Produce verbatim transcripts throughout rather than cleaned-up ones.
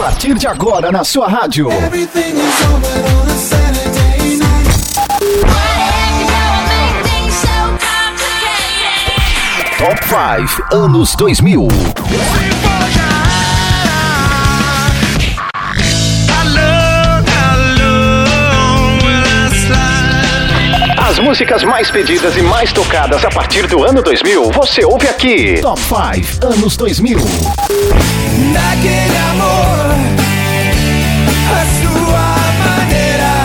partir de agora na sua rádio. Top cinco anos dois mil. As músicas mais pedidas e mais tocadas a partir do ano dois mil, você ouve aqui. Top cinco anos dois mil. Naquele amor, a sua maneira.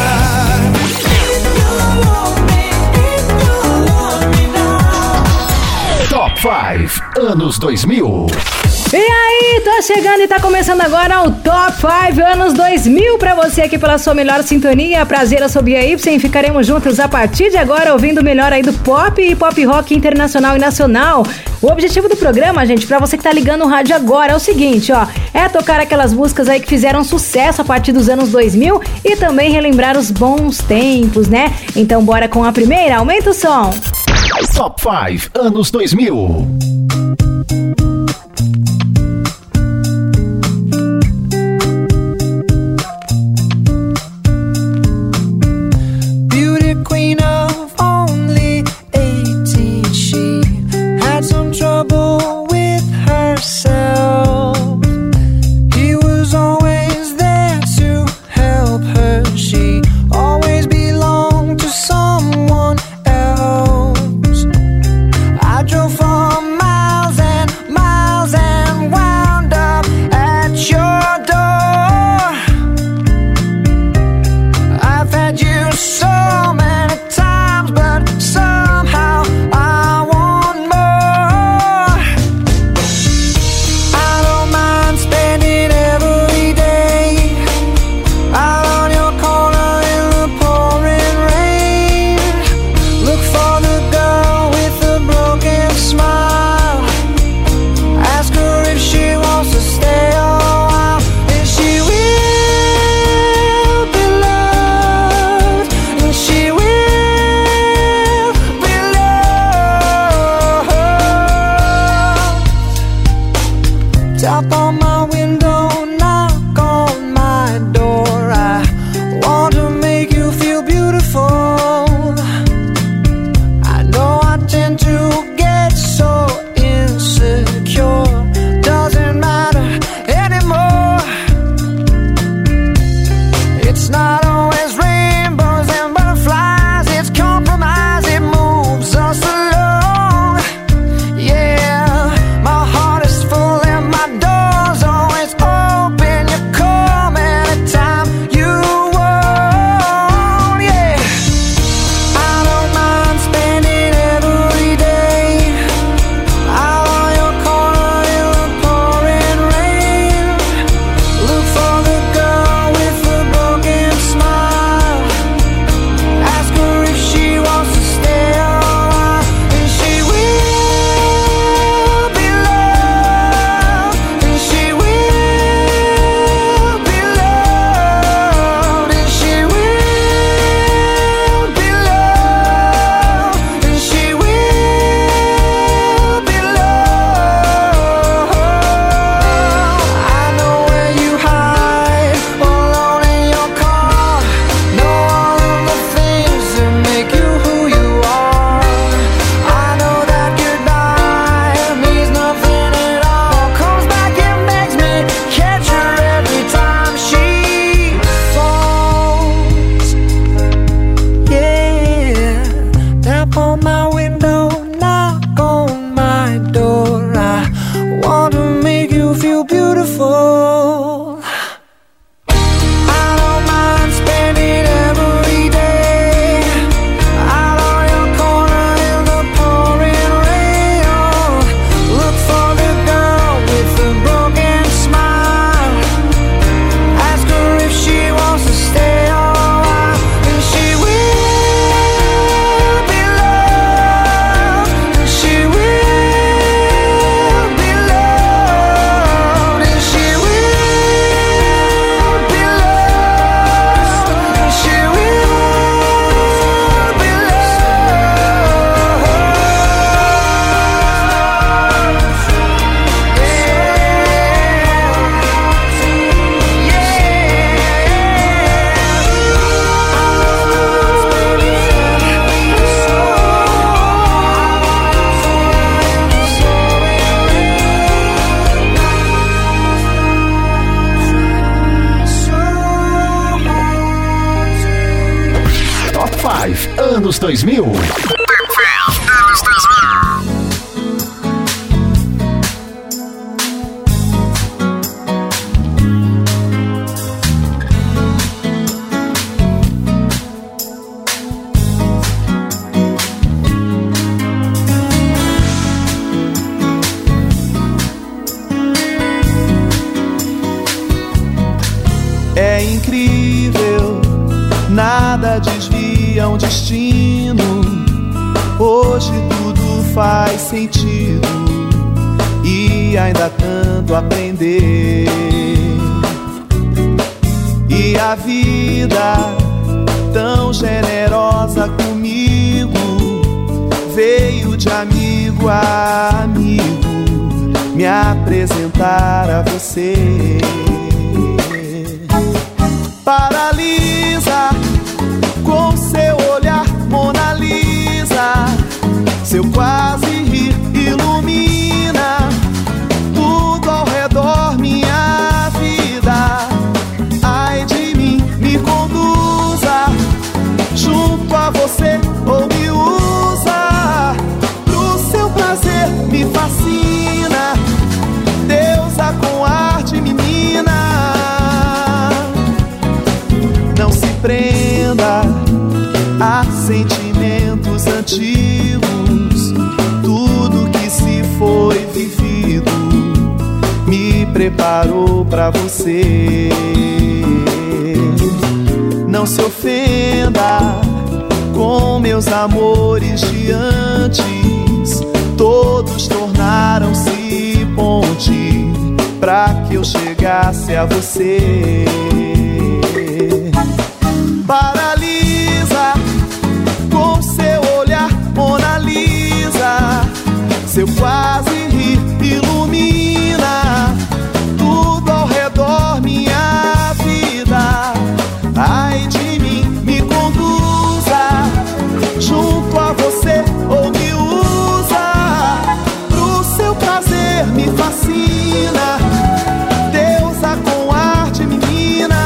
Top cinco anos dois mil. E aí, tá chegando e tá começando agora o Top cinco anos dois mil pra você aqui pela sua melhor sintonia. Prazer, eu sou Bia Y, ficaremos juntos a partir de agora ouvindo o melhor aí do pop e pop rock internacional e nacional. O objetivo do programa, gente, pra você que tá ligando o rádio agora é o seguinte, ó, é tocar aquelas músicas aí que fizeram sucesso a partir dos anos dois mil e também relembrar os bons tempos, né? Então bora com a primeira, aumenta o som. Top cinco anos dois mil. Queen of only eighteen, she had some trouble with herself. He was always there to help her. She always belonged to someone else. I drove for miles and miles and wound up at your door. I've had you so many times, but somehow I want more. I don't mind spending every day out on your corner in the pouring rain. Look for the girl with the broken smile. Ask her if she wants to stay a while. And she will be loved, and she will be loved. Tap on my window, knock on my door. I want to make you feel beautiful. I know I tend to get so insecure. Doesn't matter anymore. It's not always rainbows and butterflies. It's compromise, it moves us along. Yeah, my heart is full and my door's always open. anos dois mil. É incrível, nada desvia um destino. Hoje tudo faz sentido e ainda tanto aprender. E a vida tão generosa comigo veio de amigo a amigo me apresentar a você. Paralisa com seu olhar, Mona Lisa. Seu quase rir ilumina tudo ao redor, minha vida. Ai de mim, me conduza junto a você ou me usa pro seu prazer, me fascina. Deusa com arte, menina. Não se prenda a sentimentos antigos. Tudo que se foi vivido me preparou pra você. Não se ofenda com meus amores de antes. Todos tornaram-se ponte pra que eu chegasse a você. Paralisa com seu olhar, Mona Lisa. Seu quase rir ilumina tudo ao redor, minha vida. Ai de mim, me conduza junto a você ou me usa pro seu prazer, me fascina. Deusa com arte, menina.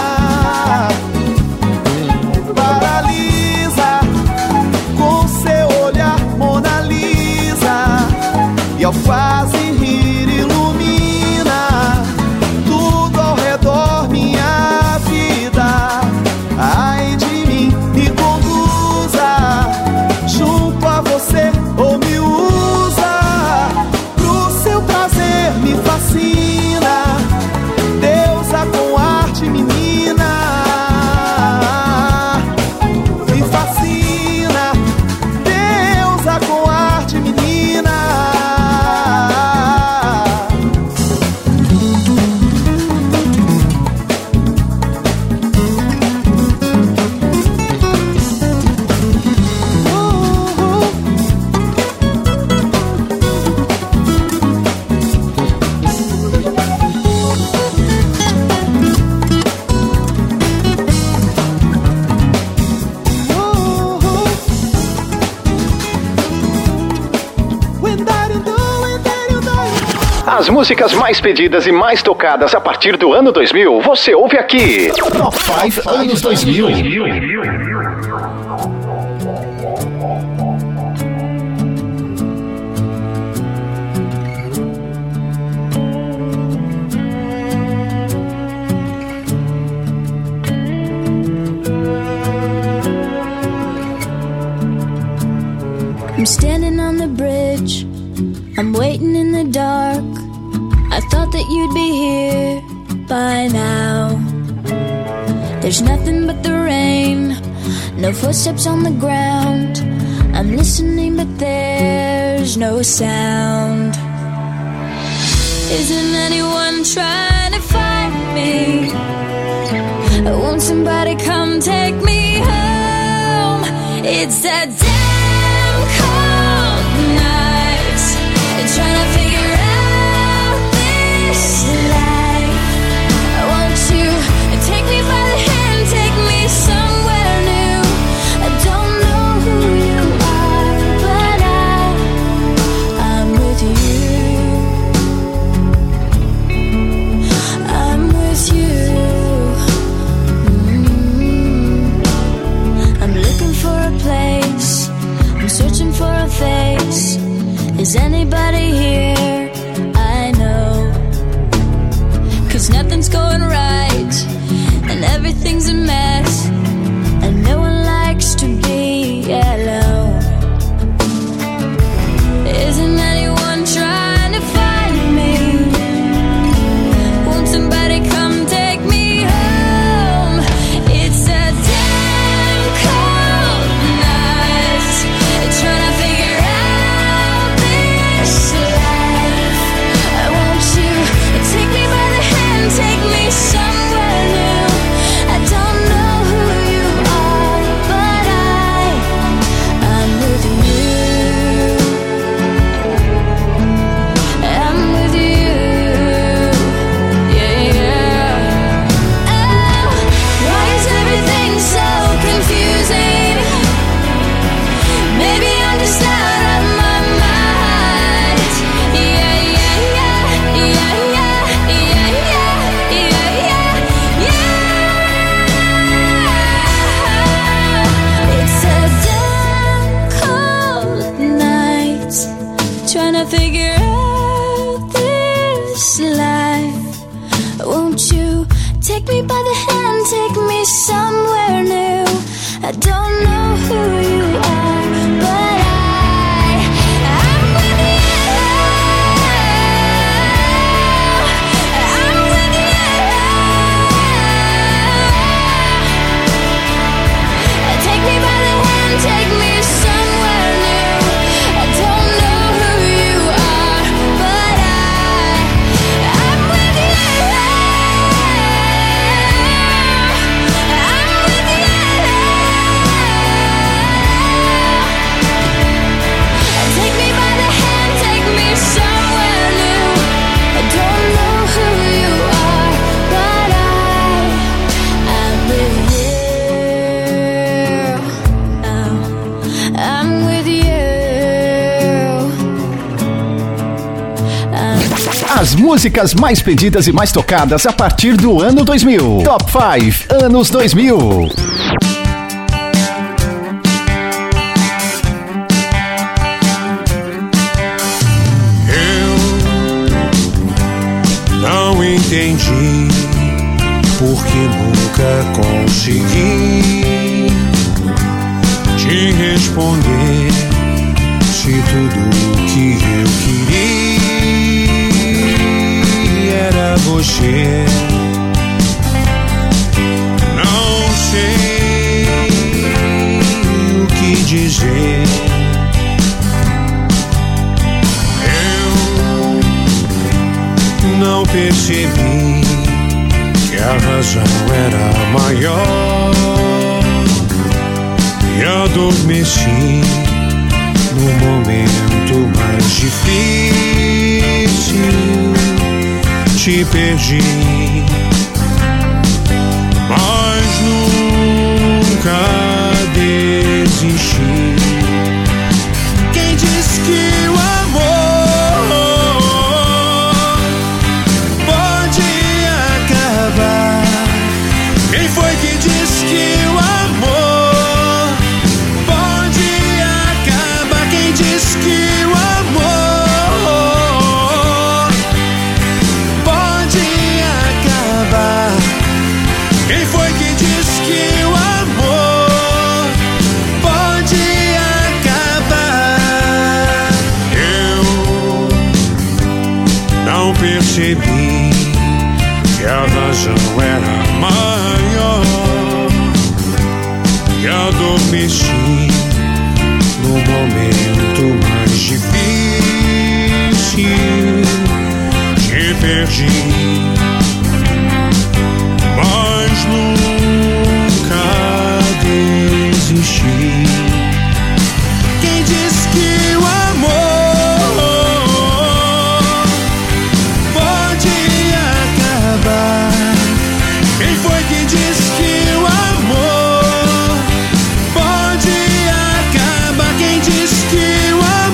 Paralisa com seu olhar, Mona Lisa. E ao quase rir ilumina tudo ao redor, minha vida. Ai de mim, me conduza junto a você ou me usa pro seu prazer, me fascina. Deusa com arte, menina. Me fascina. Deusa com arte, menina. As músicas mais pedidas e mais tocadas a partir do ano dois mil, você ouve aqui. Top cinco anos dois mil. I'm standing on the bridge, I'm waiting in the dark. I thought that you'd be here by now. There's nothing but the rain, no footsteps on the ground. I'm listening but there's no sound. Isn't anyone trying to find me? Won't somebody come take me home? It's that damn cold night, trying to figure out this life. Won't you take me by the hand, take me somewhere new? I don't know who you are, but I, I'm with you. I'm with you. Mm-hmm. I'm looking for a place Take me by the hand, take me somewhere new. I don't know who you are, but I, I'm with you. I'm with you. Take me by the hand, take me somewhere new. I don't know who you are, but I, I'm with you. Take me by the hand, take me somewhere new. I don't know who you are, but I, I'm with you. Oh, I'm with you. I'm As músicas mais pedidas e mais tocadas a partir do ano dois mil. Top cinco anos dois mil. Não entendi porque nunca consegui te responder se tudo que eu queria era você. Não sei o que dizer. Não percebi que a razão era maior e adormeci no momento mais difícil. Te perdi, mas nunca desisti. Quem diz que o amor quem foi que disse que o amor pode acabar? Quem disse que o amor pode acabar? Quem foi que disse que o amor pode acabar? Eu não percebi que a razão era maior e adormeci no momento mais difícil. Te perdi, mas nunca desisti. Quem disse que o amor pode acabar? Quem foi que disse que o amor pode acabar? Quem disse que o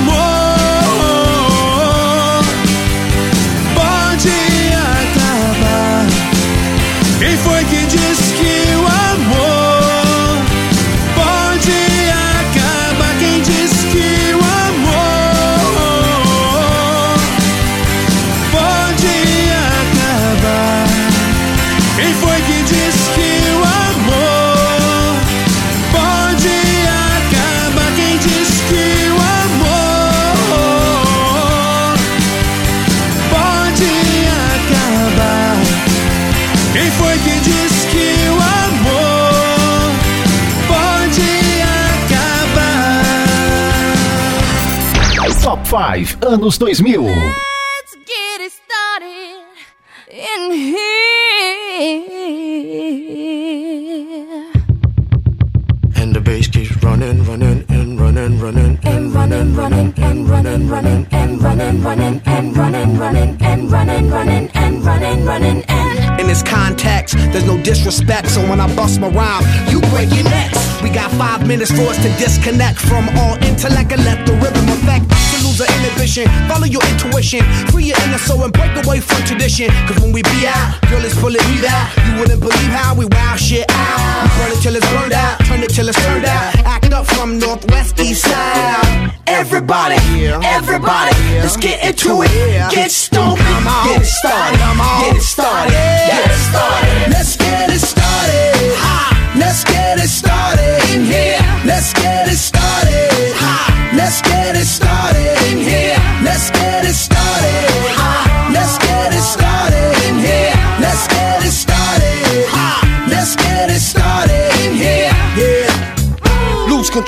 amor pode acabar? Quem foi que disse que o amor pode acabar? Quem disse que o amor pode acabar? Quem foi que disse que o amor pode acabar? Quem disse que o amor pode acabar? Quem foi que disse que o amor pode acabar? Top cinco anos dois mil. Let's get it started in here. And the bass keeps running, running, and running, running, and running, running, and running, running, and running, running, and running, running, and running, running, and running, running, and in this context, there's no disrespect, so when I bust my rhyme, you break your necks. We got five minutes for us to disconnect from all intellect and let the rhythm affect. To lose our inhibition, follow your intuition, free your inner soul and break away from tradition. Cause when we be out, girl, it's pulling me out. You wouldn't believe how we wow shit out. We burn it till it's burned out, turn it till it's turned out. Act up from northwest, east side. Everybody, everybody, let's get into it. Get stoked, get it started, get it started, get it started. Let's go.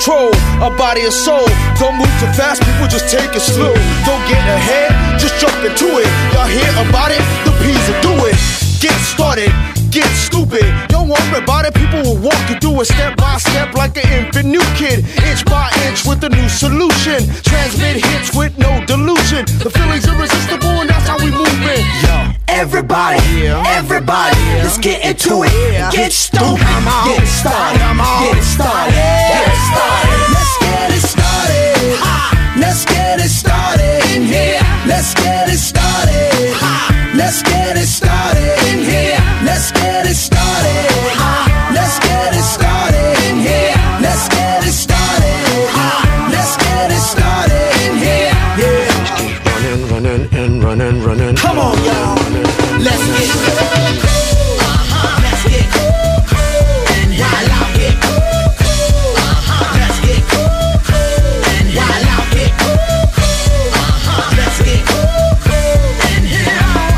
control a body and soul. Don't move too fast, people, just take it slow. Don't get ahead, just jump into it. Y'all hear about it? The P's will do it. Get started, get stupid. Don't worry about it, people will walk you through it step by step like an infant new kid. Inch by inch with a new solution. Transmit hits with no delusion. The feeling's irresistible and that's how we move it. Yo. Everybody, everybody, let's get into it. Get stupid, get it started, get it started, get it started. Let's get it started. Let's get it started in here. Let's get it started. Let's get it started in here. Let's get it started. Let's get it started in here. Let's get it started. Let's get it started in here. Yeah. Running, running, and running, running. Come on, y'all. Let's get cool. Uh-huh. Let's get cool. And while out here. Uh-huh. Let's get cool. And while out here. Uh-huh. Let's get cool. And here.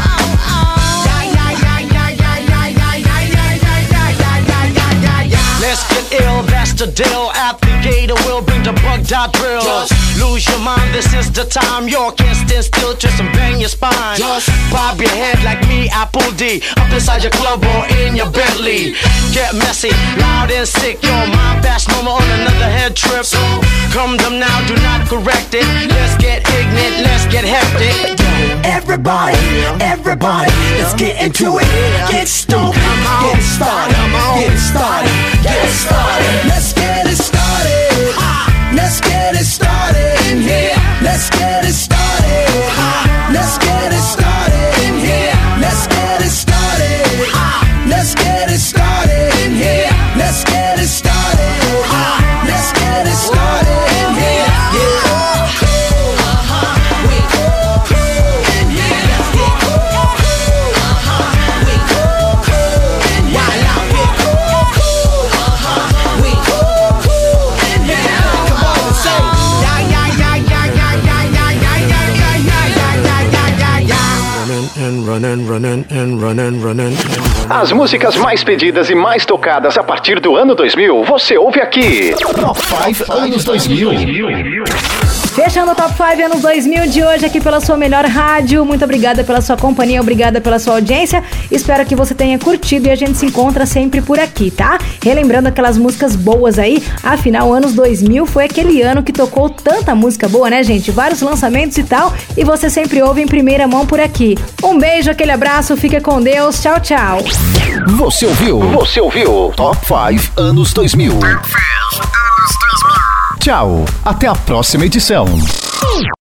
Let's get ill, that's the deal. At the gator, we'll bring the bug dot drill. Just lose your mind, this is the time. You can't stand still, twist and bang your spine. Just bob your head like me, Apple D. Up inside your club or in your Bentley. Get messy, loud and sick. Your mind fast, no more on another head trip. So come them now, do not correct it. Let's get ignorant, let's get hectic. Everybody, everybody, let's get into it. Get stupid, get it started, get it started, get it started. Let's get it started. Let's get it started in here. Let's get it started. Let's get it started in here. Let's get it started. Let's get it started in here. Let's get it started. Let's get it started in here. Yeah. Running, running, and running, running, and running. As músicas mais pedidas e mais tocadas a partir do ano dois mil, você ouve aqui. Top cinco anos dois mil. Fechando o Top cinco anos dois mil de hoje aqui pela sua melhor rádio. Muito obrigada pela sua companhia, obrigada pela sua audiência. Espero que você tenha curtido e a gente se encontra sempre por aqui, tá? Relembrando aquelas músicas boas aí, afinal, anos dois mil foi aquele ano que tocou tanta música boa, né, gente? Vários lançamentos e tal, e você sempre ouve em primeira mão por aqui. Um beijo, aquele abraço, fica com Deus, tchau, tchau. Você ouviu? Você ouviu? Top cinco anos dois mil. Tchau, até a próxima edição.